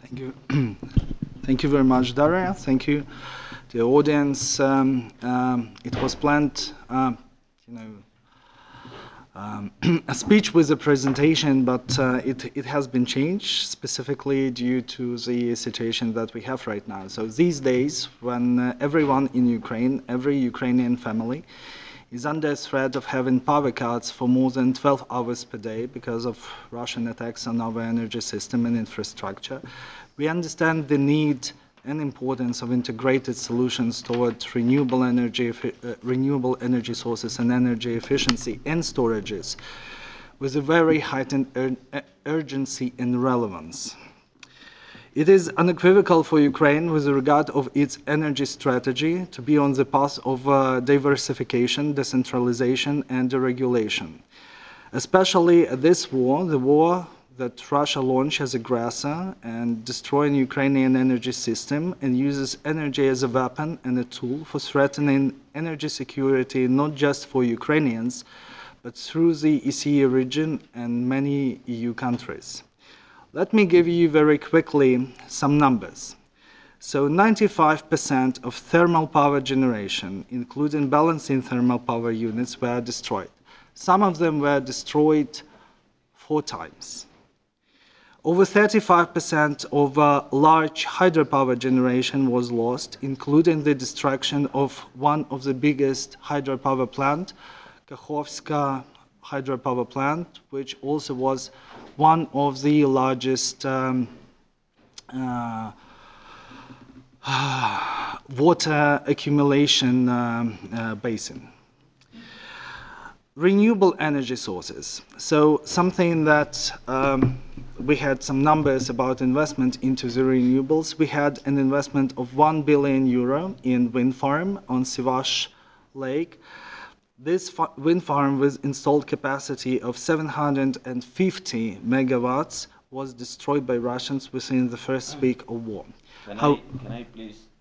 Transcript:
Thank you. Thank you very much, Daria. Thank you to the audience. It was planned, you know, a speech with a presentation, but it has been changed specifically due to the situation that we have right now. So these days, when everyone in Ukraine, every Ukrainian family, is under threat of having power cuts for more than 12 hours per day because of Russian attacks on our energy system and infrastructure, we understand the need and importance of integrated solutions toward renewable energy sources and energy efficiency and storages with a very heightened urgency and relevance. It is unequivocal for Ukraine with regard of its energy strategy to be on the path of diversification, decentralization and deregulation. Especially this war, the war that Russia launched as aggressor and destroying Ukrainian energy system and uses energy as a weapon and a tool for threatening energy security not just for Ukrainians, but through the ECE region and many EU countries. Let me give you very quickly some numbers. So 95% of thermal power generation, including balancing thermal power units, were destroyed. Some of them were destroyed 4 times. Over 35% of large hydropower generation was lost, including the destruction of one of the biggest hydropower plant, Kakhovska hydropower plant, which also was one of the largest water accumulation basin. Renewable energy sources. So something that we had some numbers about investment into the renewables. We had an investment of 1 billion euro in wind farm on Sivash Lake. This wind farm with installed capacity of 750 megawatts was destroyed by Russians within the first week of war. Can I please